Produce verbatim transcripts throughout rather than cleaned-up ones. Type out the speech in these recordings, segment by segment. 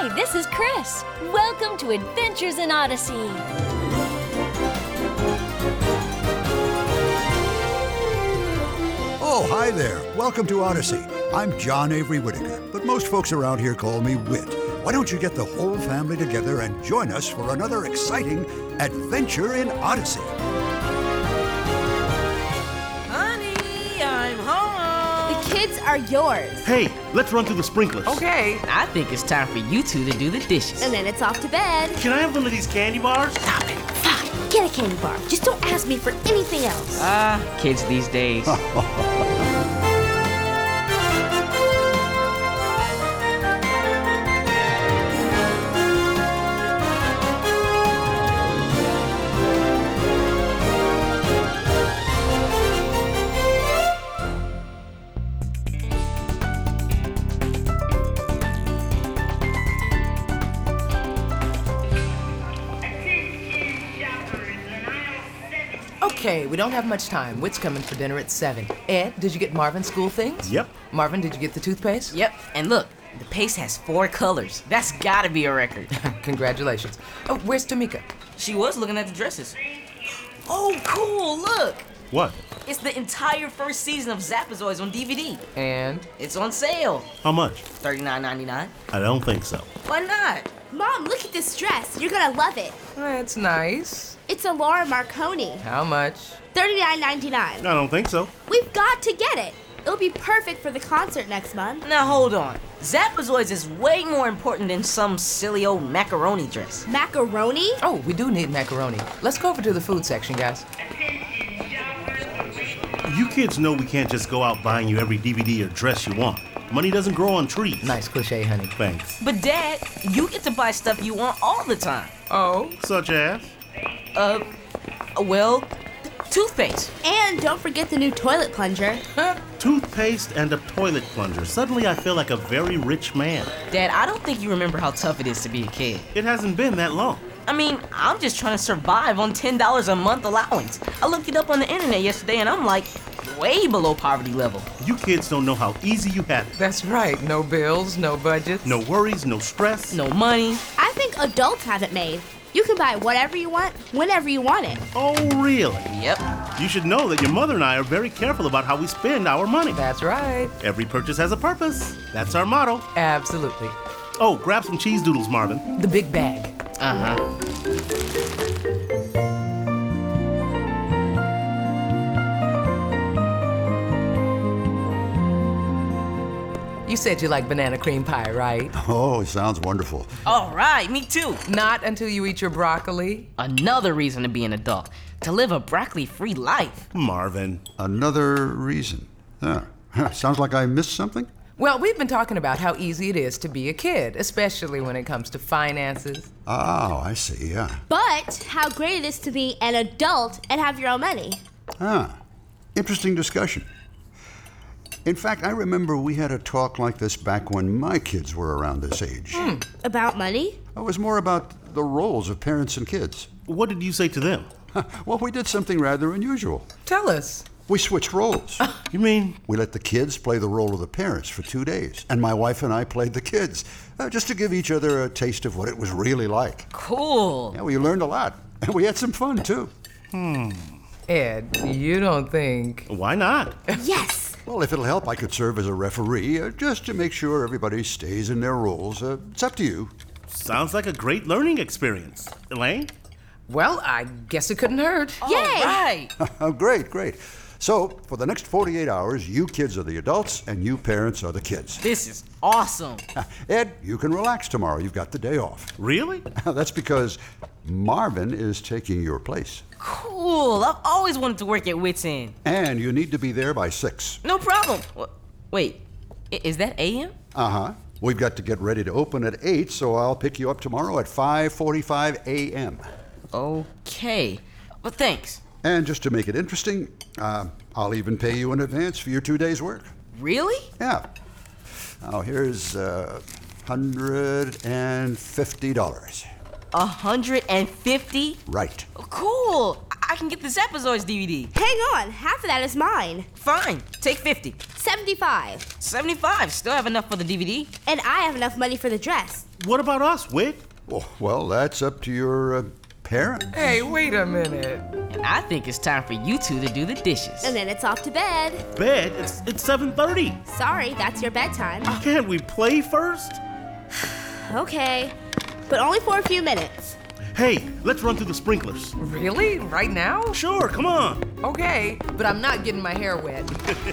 Hi, this is Chris. Welcome to Adventures in Odyssey. Oh, hi there. Welcome to Odyssey. I'm John Avery Whitaker, but most folks around here call me Whit. Why don't you get the whole family together and join us for another exciting Adventure in Odyssey? Honey, I'm home. The kids are yours. Hey, let's run through the sprinklers. Okay, I think it's time for you two to do the dishes. And then it's off to bed. Can I have one of these candy bars? Stop it. Fine, get a candy bar. Just don't ask me for anything else. Ah, kids these days. Okay, we don't have much time. Whit's coming for dinner at seven. Ed, did you get Marvin's school things? Yep. Marvin, did you get the toothpaste? Yep, and look, the paste has four colors. That's gotta be a record. Congratulations. Oh, where's Tamika? She was looking at the dresses. Oh, cool, look. What? It's the entire first season of Zapazoids on D V D. And? It's on sale. How much? thirty-nine ninety-nine. I don't think so. Why not? Mom, look at this dress. You're gonna love it. That's nice. It's a Laura Marconi. How much? thirty-nine ninety-nine. I don't think so. We've got to get it. It'll be perfect for the concert next month. Now hold on. Zapazoids is way more important than some silly old macaroni dress. Macaroni? Oh, we do need macaroni. Let's go over to the food section, guys. You kids know we can't just go out buying you every D V D or dress you want. Money doesn't grow on trees. Nice cliche, honey. Thanks. But Dad, you get to buy stuff you want all the time. Oh? Such as? Uh, well, toothpaste. And don't forget the new toilet plunger. Toothpaste and a toilet plunger. Suddenly I feel like a very rich man. Dad, I don't think you remember how tough it is to be a kid. It hasn't been that long. I mean, I'm just trying to survive on ten dollars a month allowance. I looked it up on the internet yesterday and I'm like, way below poverty level. You kids don't know how easy you have it. That's right. No bills, no budgets. No worries, no stress. No money. I think adults have it made. You can buy whatever you want, whenever you want it. Oh, really? Yep. You should know that your mother and I are very careful about how we spend our money. That's right. Every purchase has a purpose. That's our motto. Absolutely. Oh, grab some cheese doodles, Marvin. The big bag. Uh-huh. You said you like banana cream pie, right? Oh, it sounds wonderful. All right, me too. Not until you eat your broccoli. Another reason to be an adult. To live a broccoli-free life. Marvin. Another reason. Huh. Sounds like I missed something? Well, we've been talking about how easy it is to be a kid, especially when it comes to finances. Oh, I see, yeah. But how great it is to be an adult and have your own money. Ah, interesting discussion. In fact, I remember we had a talk like this back when my kids were around this age. Hmm. About money? It was more about the roles of parents and kids. What did you say to them? Well, we did something rather unusual. Tell us. We switched roles. You mean? We let the kids play the role of the parents for two days, and my wife and I played the kids, uh, just to give each other a taste of what it was really like. Cool. Yeah, we learned a lot, and we had some fun, too. Hmm. Ed, you don't think... Why not? Yes. Well, if it'll help, I could serve as a referee, uh, just to make sure everybody stays in their roles. Uh, it's up to you. Sounds like a great learning experience. Elaine? Well, I guess it couldn't hurt. All Yay. right. Oh, great, great. So, for the next forty-eight hours, you kids are the adults, and you parents are the kids. This is awesome. Ed, you can relax tomorrow. You've got the day off. Really? That's because Marvin is taking your place. Cool. I've always wanted to work at Wits End. And you need to be there by six. No problem. Wha- Wait, i- is that A M? Uh-huh. We've got to get ready to open at eight, so I'll pick you up tomorrow at five forty-five a.m. Okay. Well, thanks. And just to make it interesting, uh, I'll even pay you in advance for your two days' work. Really? Yeah. Now, here's uh, one hundred fifty dollars. A hundred and fifty? Right. Cool. I I can get the Zapazoids D V D. Hang on, half of that is mine. Fine, take fifty. seventy-five. seventy-five, still have enough for the D V D. And I have enough money for the dress. What about us, Whit? Oh, well, that's up to your uh, parents. Hey, wait a minute. And I think it's time for you two to do the dishes. And then it's off to bed. Bed? It's it's seven thirty. Sorry, that's your bedtime. Can't we play first? Okay, but only for a few minutes. Hey, let's run through the sprinklers. Really? Right now? Sure, come on. Okay, but I'm not getting my hair wet.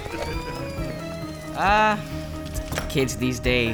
Ah, uh, kids these days.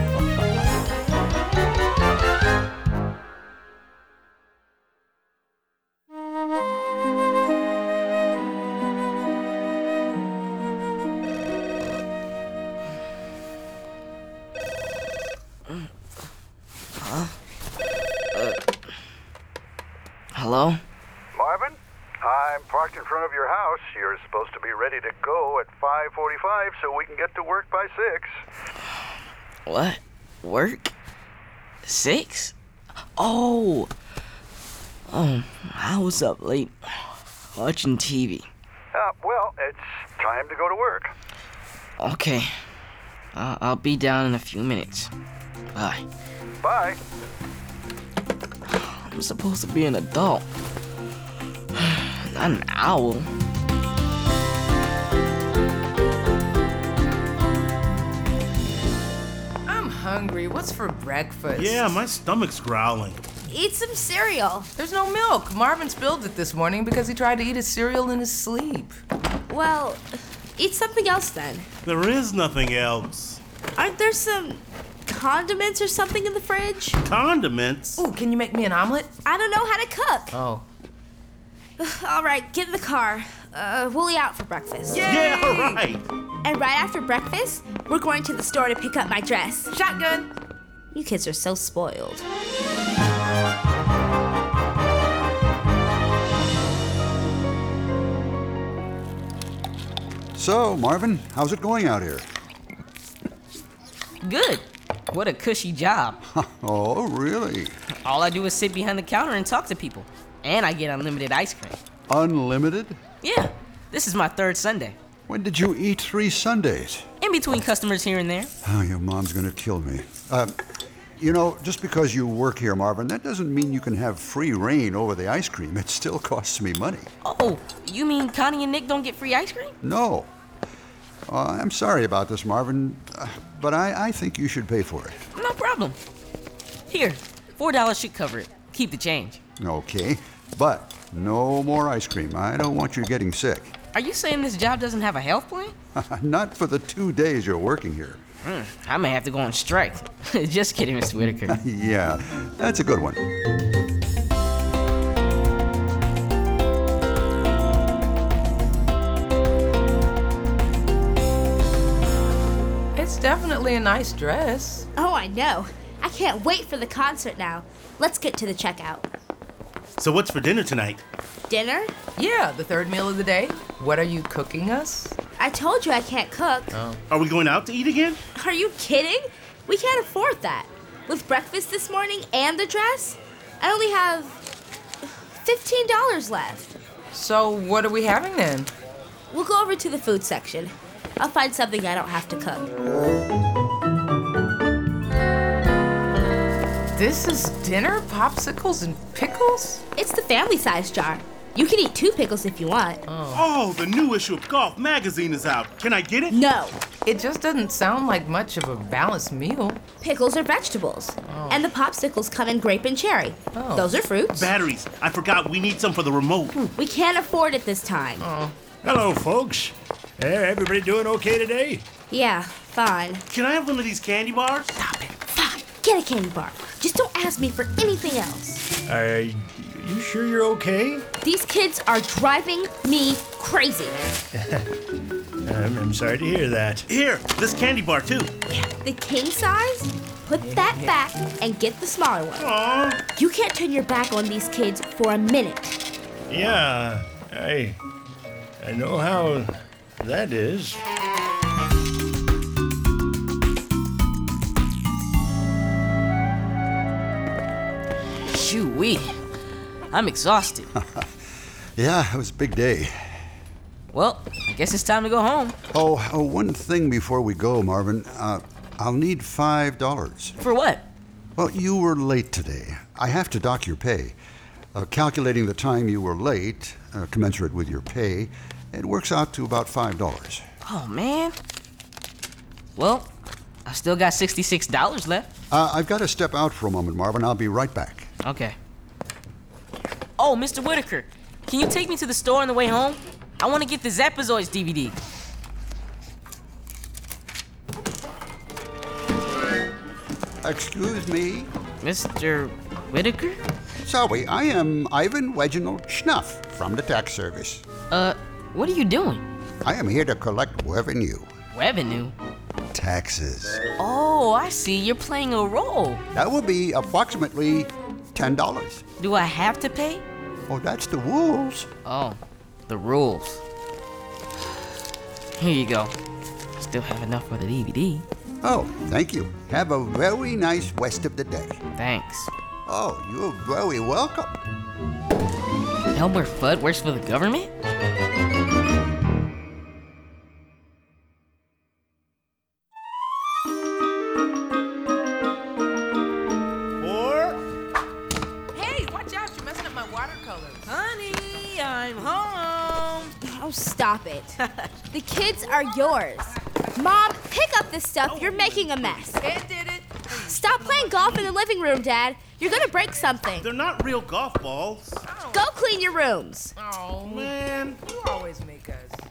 Hello? Marvin, I'm parked in front of your house. You're supposed to be ready to go at five forty-five so we can get to work by six. What? Work? Six? Oh. Oh, I was up late watching T V. Uh, well, it's time to go to work. Okay. Uh, I'll be down in a few minutes. Bye. Bye. I'm supposed to be an adult, not an owl. I'm hungry. What's for breakfast? Yeah, my stomach's growling. Eat some cereal. There's no milk. Marvin spilled it this morning because he tried to eat his cereal in his sleep. Well, eat something else then. There is nothing else. Aren't there some condiments or something in the fridge? Condiments? Ooh, can you make me an omelet? I don't know how to cook. Oh. All right, get in the car. Uh, we'll eat out for breakfast. Yeah, right. And right after breakfast, we're going to the store to pick up my dress. Shotgun. You kids are so spoiled. So, Marvin, how's it going out here? Good. What a cushy job. Oh, really? All I do is sit behind the counter and talk to people. And I get unlimited ice cream. Unlimited? Yeah, this is my third Sunday. When did you eat three Sundays? In between customers here and there. Oh, your mom's gonna kill me. Uh, you know, just because you work here, Marvin, that doesn't mean you can have free reign over the ice cream. It still costs me money. Oh, you mean Connie and Nick don't get free ice cream? No. Uh, I'm sorry about this, Marvin, uh, but I, I think you should pay for it. No problem. Here, four dollars should cover it. Keep the change. Okay, but no more ice cream. I don't want you getting sick. Are you saying this job doesn't have a health plan? Not for the two days you're working here. Hmm, I may have to go on strike. Just kidding, Mister Whitaker. Yeah, that's a good one. It's definitely a nice dress. Oh, I know. I can't wait for the concert now. Let's get to the checkout. So what's for dinner tonight? Dinner? Yeah, the third meal of the day. What are you cooking us? I told you I can't cook. Are we going out to eat again? Are you kidding? We can't afford that. With breakfast this morning and the dress, I only have fifteen dollars left. So what are we having then? We'll go over to the food section. I'll find something I don't have to cook. This is dinner? Popsicles and pickles? It's the family size jar. You can eat two pickles if you want. Oh, the new issue of Golf magazine is out. Can I get it? No. It just doesn't sound like much of a balanced meal. Pickles are vegetables. And the popsicles come in grape and cherry. Oh. Those are fruits. Batteries. I forgot we need some for the remote. We can't afford it this time. Hello, folks. Eh, everybody doing okay today? Yeah, fine. Can I have one of these candy bars? Stop it. Fine. Get a candy bar. Just don't ask me for anything else. Uh, you sure you're okay? These kids are driving me crazy. I'm, I'm sorry to hear that. Here, this candy bar too. The king size? Put that back and get the smaller one. Aw. You can't turn your back on these kids for a minute. Yeah, I, I know how that is. Shoo-wee. I'm exhausted. Yeah, it was a big day. Well, I guess it's time to go home. Oh, oh one thing before we go, Marvin. Uh, I'll need five dollars. For what? Well, you were late today. I have to dock your pay. Uh, calculating the time you were late, uh, commensurate with your pay, it works out to about five dollars. Oh, man. Well, I still got sixty-six dollars left. Uh, I've got to step out for a moment, Marvin. I'll be right back. Okay. Oh, Mister Whitaker, can you take me to the store on the way home? I want to get the Zapazoids D V D. Excuse me? Mister Whitaker? Sorry, I am Ivan Reginald Schnuff from the tax service. Uh, what are you doing? I am here to collect revenue. Revenue? Taxes. Oh, I see. You're playing a role. That will be approximately ten dollars. Do I have to pay? Oh, that's the rules. Oh, the rules. Here you go. Still have enough for the D V D. Oh, thank you. Have a very nice rest of the day. Thanks. Oh, you're very welcome. Elmer Fudd works for the government? Hey, watch out, you're messing up my watercolors. Honey, I'm home. Oh, stop it. The kids are yours. Mom, pick up this stuff. You're making a mess. Ed did it. Stop playing golf in the living room, Dad. You're gonna break something. They're not real golf balls. Go clean your rooms. Oh, Man. you always make us.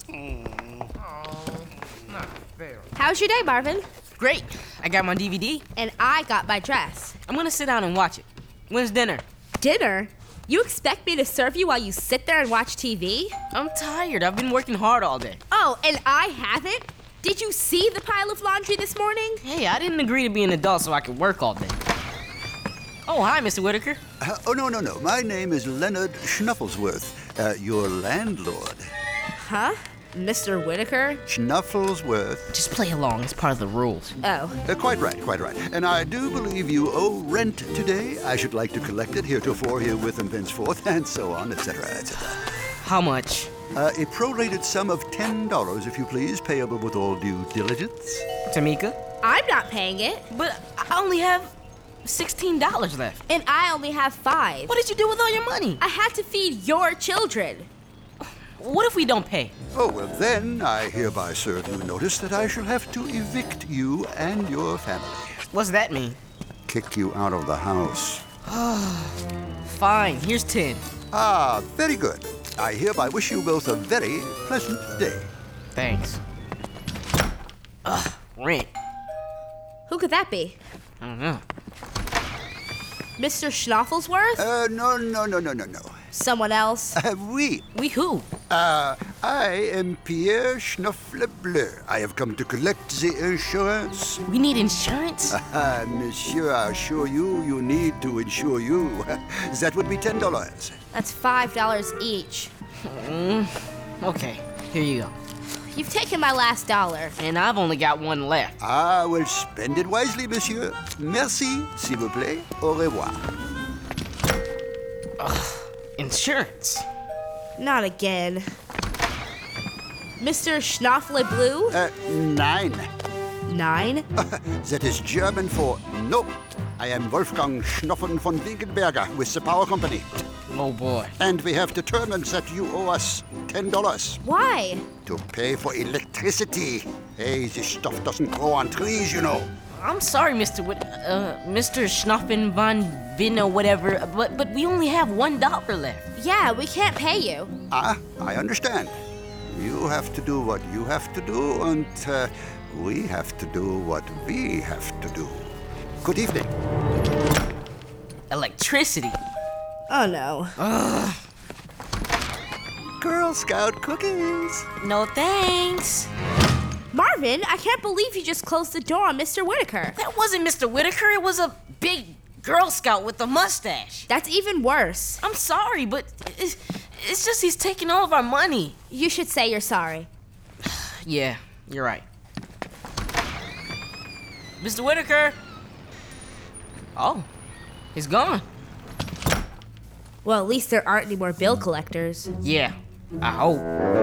Oh, not fair. How's your day, Marvin? Great. I got my D V D. And I got my dress. I'm gonna sit down and watch it. When's dinner? Dinner? You expect me to serve you while you sit there and watch T V? I'm tired. I've been working hard all day. Oh, and I haven't? Did you see the pile of laundry this morning? Hey, I didn't agree to be an adult so I could work all day. Oh, hi, Mister Whitaker. Uh, oh, no, no, no. My name is Leonard Schnufflesworth, uh, your landlord. Huh? Mister Whitaker? Schnufflesworth. Just play along. It's part of the rules. Oh. Uh, quite right, quite right. And I do believe you owe rent today. I should like to collect it heretofore, herewith, and thenceforth, and so on, et cetera, et cetera. How much? Uh, a prorated sum of ten dollars, if you please, payable with all due diligence. Tamika? I'm not paying it. But I only have sixteen dollars left. And I only have five. What did you do with all your money? I had to feed your children. What if we don't pay? Oh, well, then I hereby serve you notice that I shall have to evict you and your family. What's that mean? Kick you out of the house. Fine, here's ten. Ah, very good. I hereby wish you both a very pleasant day. Thanks. Ugh, rent. Who could that be? I don't know. Mister Schnufflesworth? Uh, no, no, no, no, no, no. Someone else? Uh, we. We who? Uh, I am Pierre Schnufflebleu. I have come to collect the insurance. We need insurance? Ah, monsieur, I assure you, you need to insure you. That would be ten dollars. That's five dollars each. Mm, okay, here you go. You've taken my last dollar. And I've only got one left. Ah, well, spend it wisely, monsieur. Merci, s'il vous plaît. Au revoir. Insurance? Not again. Mister Schnufflebleu? Uh, nine. Nine? That is German for no. I am Wolfgang Schnoffen von Winkelberger with the power company. Oh boy. And we have determined that you owe us ten dollars Why? to pay for electricity. Hey, this stuff doesn't grow on trees, you know. I'm sorry, Mister Whit- uh, Mister Schnoffen von Vin or whatever, but but we only have one dollar left. Yeah, we can't pay you. Ah, I understand. You have to do what you have to do, and uh, we have to do what we have to do. Good evening. Electricity. Oh no. Girl Scout cookies. No thanks. Marvin, I can't believe you just closed the door on Mister Whitaker. That wasn't Mister Whitaker. It was a big Girl Scout with a mustache. That's even worse. I'm sorry, but it's, it's just he's taking all of our money. You should say you're sorry. Yeah, you're right. Mister Whitaker. Oh, he's gone. Well, at least there aren't any more bill collectors. Yeah, I hope.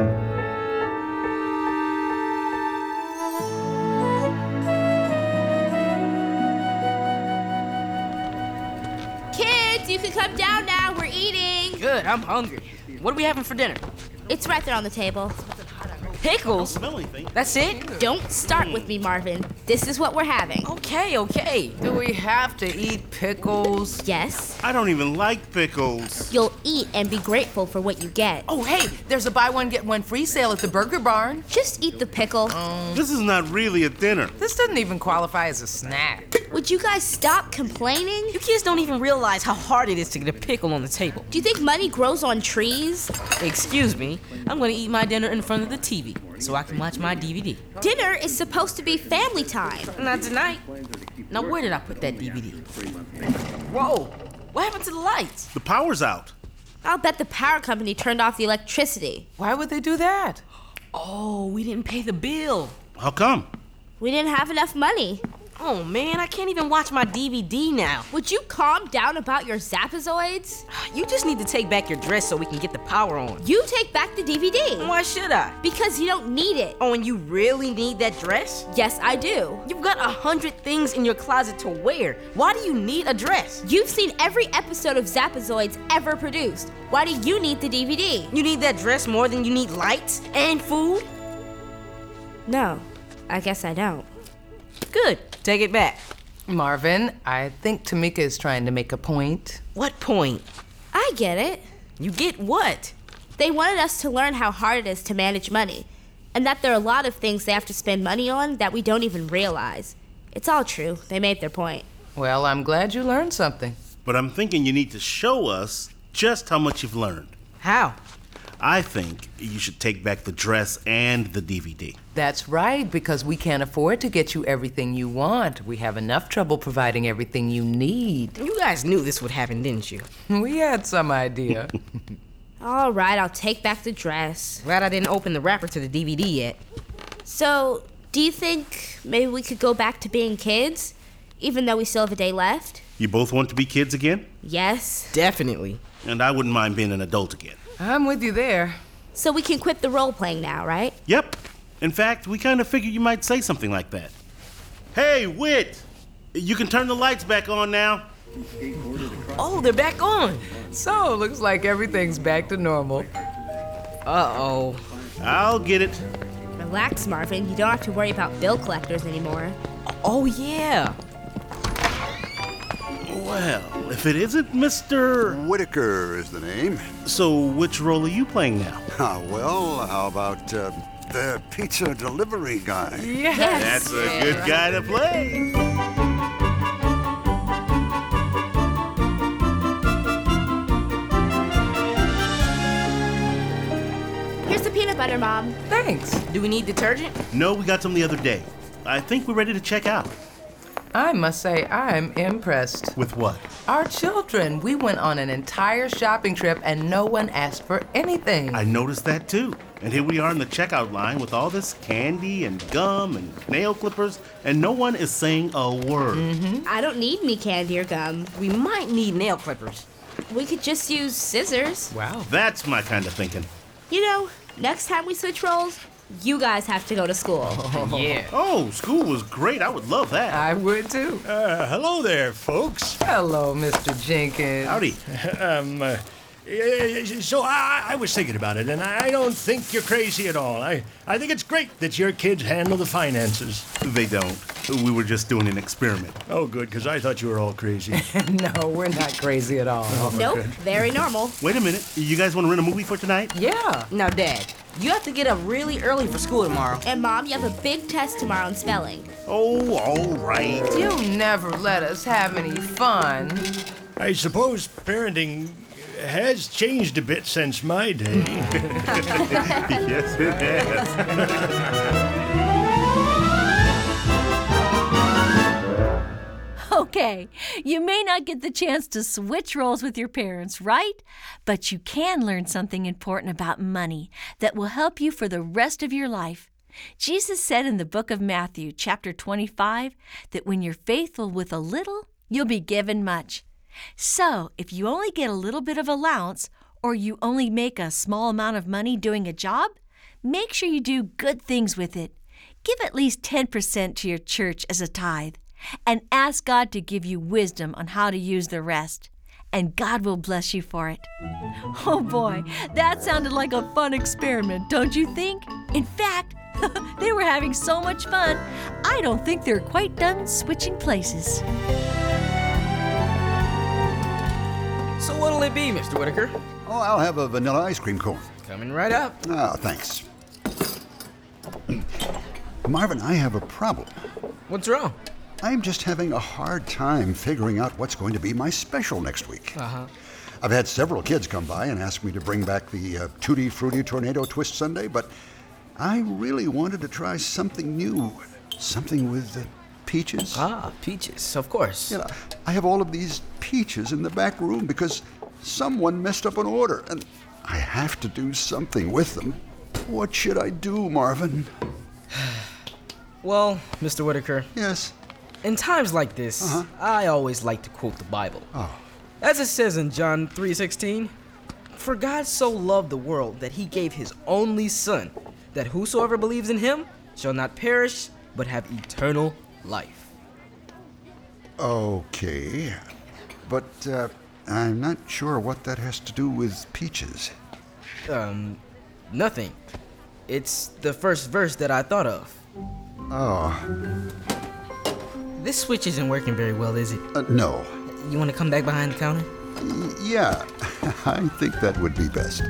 Kids, you can come down now. We're eating. Good, I'm hungry. What are we having for dinner? It's right there on the table. Pickles? Smell anything? That's it? Don't start with me, Marvin. This is what we're having. Okay, okay. Do we have to eat pickles? Yes, I don't even like pickles. you'll eat and be grateful for what you get. Oh, hey, there's a buy one, get one free sale at the Burger Barn. Just eat the pickle. This is not really a dinner. This doesn't even qualify as a snack. Would you guys stop complaining? You kids don't even realize how hard it is to get a pickle on the table. Do you think money grows on trees? Excuse me, I'm gonna eat my dinner in front of the T V so I can watch my D V D. Dinner is supposed to be family time. Not tonight. Now, where did I put that D V D? Whoa, what happened to the lights? The power's out. I'll bet the power company turned off the electricity. Why would they do that? Oh, we didn't pay the bill. How come? We didn't have enough money. Oh man, I can't even watch my D V D now. Would you calm down about your Zapazoids? You just need to take back your dress so we can get the power on. You take back the D V D. Why should I? Because you don't need it. Oh, and you really need that dress? Yes, I do. You've got a hundred things in your closet to wear. Why do you need a dress? You've seen every episode of Zapazoids ever produced. Why do you need the D V D? You need that dress more than you need lights and food? No, I guess I don't. Good. Take it back. Marvin, I think Tamika is trying to make a point. What point? I get it. You get what? They wanted us to learn how hard it is to manage money, and that there are a lot of things they have to spend money on that we don't even realize. It's all true. They made their point. Well, I'm glad you learned something. But I'm thinking you need to show us just how much you've learned. How? I think you should take back the dress and the D V D. That's right, because we can't afford to get you everything you want. We have enough trouble providing everything you need. You guys knew this would happen, didn't you? We had some idea. All right, I'll take back the dress. Glad I didn't open the wrapper to the D V D yet. So, do you think maybe we could go back to being kids, even though we still have a day left? You both want to be kids again? Yes. Definitely. And I wouldn't mind being an adult again. I'm with you there. So we can quit the role playing now, right? Yep. In fact, we kind of figured you might say something like that. Hey, Wit! You can turn the lights back on now. Oh, they're back on. So, looks like everything's back to normal. Uh-oh. I'll get it. Relax, Marvin. You don't have to worry about bill collectors anymore. Oh, yeah. Well, if it isn't Mister Whitaker is the name. So, which role are you playing now? Ah, well, how about uh, the pizza delivery guy? Yes. That's a good guy to play. Here's the peanut butter, Mom. Thanks. Do we need detergent? No, we got some the other day. I think we're ready to check out. I must say, I'm impressed. With what? Our children, we went on an entire shopping trip and no one asked for anything. I noticed that too. And here we are in the checkout line with all this candy and gum and nail clippers, and no one is saying a word. Mm-hmm. I don't need me candy or gum. We might need nail clippers. We could just use scissors. Wow. That's my kind of thinking. You know, next time we switch roles, you guys have to go to school. Yeah. Oh, school was great. I would love that. I would too. Uh, hello there, folks. Hello, Mister Jenkins. Howdy. Um, uh, uh, so I, I was thinking about it, and I don't think you're crazy at all. I, I think it's great that your kids handle the finances. They don't. We were just doing an experiment. Oh, good, because I thought you were all crazy. No, we're not crazy at all. Nope, very normal. Wait a minute. You guys want to rent a movie for tonight? Yeah. Now, Dad, you have to get up really early for school tomorrow. And Mom, you have a big test tomorrow in spelling. Oh, all right. You never let us have any fun. I suppose parenting has changed a bit since my day. Yes, it has. Okay, you may not get the chance to switch roles with your parents, right? But you can learn something important about money that will help you for the rest of your life. Jesus said in the book of Matthew, chapter twenty-five, that when you're faithful with a little, you'll be given much. So, if you only get a little bit of allowance or you only make a small amount of money doing a job, make sure you do good things with it. Give at least ten percent to your church as a tithe and ask God to give you wisdom on how to use the rest. And God will bless you for it. Oh boy, that sounded like a fun experiment, don't you think? In fact, they were having so much fun, I don't think they're quite done switching places. So what'll it be, Mister Whitaker? Oh, I'll have a vanilla ice cream cone. Coming right up. Oh, thanks. Marvin, I have a problem. What's wrong? I'm just having a hard time figuring out what's going to be my special next week. Uh-huh. I've had several kids come by and ask me to bring back the uh, Tutti Frutti Tornado Twist Sundae, but I really wanted to try something new. Something with uh, peaches. Ah, peaches, of course. You know, I have all of these peaches in the back room because someone messed up an order, and I have to do something with them. What should I do, Marvin? Well, Mister Whitaker, Yes? in times like this, Uh-huh. I always like to quote the Bible. Oh. As it says in John three sixteen, "For God so loved the world that he gave his only Son, that whosoever believes in him shall not perish, but have eternal life." Okay. But uh, I'm not sure what that has to do with peaches. Um, nothing. It's the first verse that I thought of. Oh, This switch isn't working very well, is it? uh, no. You want to come back behind the counter? Y- yeah, I think that would be best.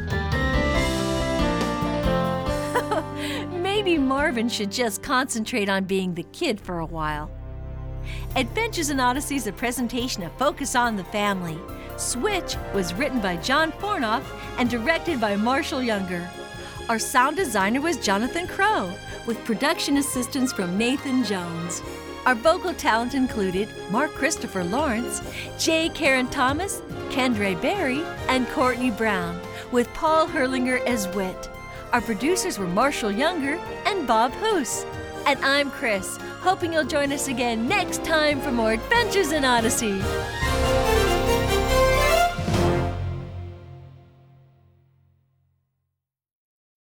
Maybe Marvin should just concentrate on being the kid for a while. Adventures in Odyssey is a presentation of Focus on the Family. Switch was written by John Fornoff and directed by Marshall Younger. Our sound designer was Jonathan Crow, with production assistance from Nathan Jones. Our vocal talent included Mark Christopher Lawrence, J. Karen Thomas, Kendra Berry, and Courtney Brown, with Paul Herlinger as Wit. Our producers were Marshall Younger and Bob Hoos. And I'm Chris, hoping you'll join us again next time for more Adventures in Odyssey.